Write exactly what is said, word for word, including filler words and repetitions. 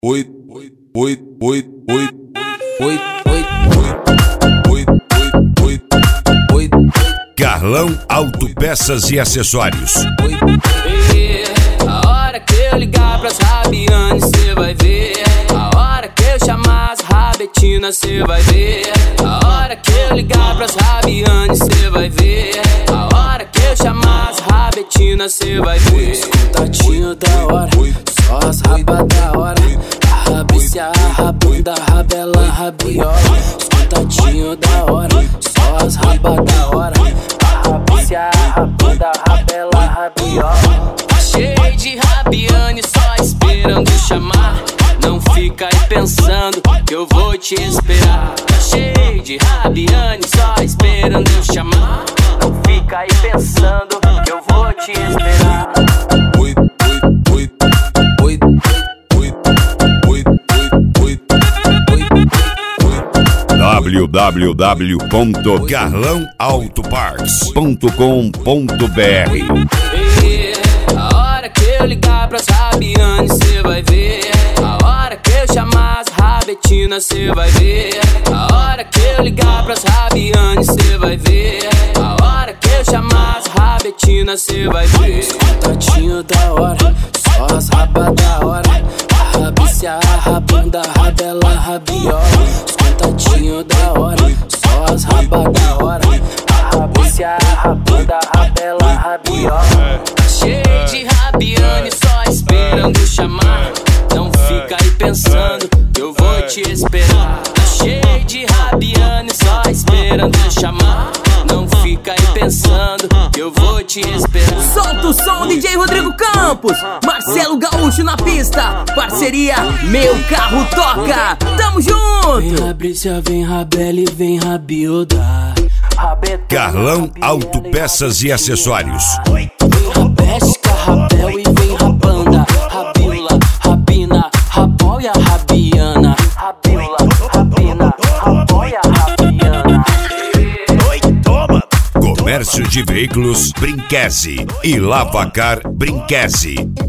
Oi, oi, oi, oi, oi, oi, oi, oi, oi, Carlão Autopeças e Acessórios. A hora que eu ligar pras Rabiane, cê vai ver. A hora que eu chamar as Rabetina, cê vai ver. A hora que eu ligar pras Rabiane, cê vai ver. A hora que eu chamar as Rabetina, cê vai ver. Contatinho da hora, só as rabas da hora. A rabicia, a rabunda, a rabela, a rabiola. Contatinho da hora, só as rabas da hora. A rabicia, a rabunda, a rabela, a rabiola. Cheio de Rabiane, só esperando chamar. Não fica aí pensando que eu vou te esperar. Tá cheio de Rabiane, só esperando eu chamar. Não fica aí pensando que eu vou te esperar. oi, oi, oi, oi, oi, oi, oi, w w w ponto carlão autoparts ponto com ponto b r. A hora que eu ligar pras Rabiane, cê vai ver. A hora que eu chamar as Rabetina, cê vai ver. A hora que eu ligar pras Rabiane, cê vai ver. A hora que eu chamar as Rabetina, cê vai ver. Contatinho da hora, só as rabas da hora. A rabicia, a rabunda, a rabela, a rabiola. Contatinho da hora, só as rabas da hora. A rabicia, a rabunda, a rabela, a rabiola. Cheio de Rabiane, só esperando chamar. Não fica aí pensando que eu vou te esperar. Tá cheio de Rabiane, só esperando chamar. Não fica aí pensando que eu vou te esperar. Solta o som, D J Rodrigo Campos, Marcelo Gaúcho na pista. Parceria, meu carro toca. Tamo junto. Vem Rabrícia, vem Rabele, vem Rabilda. Carlão Autopeças e Acessórios. Vem Rabesca, Rabel e vem Rabanda. Rabila, Rabina, Raboia, Rabiana. Rabila, Rabina, Raboia, Rabiana. Comércio de Veículos Brinquese e Lavacar Brinquese.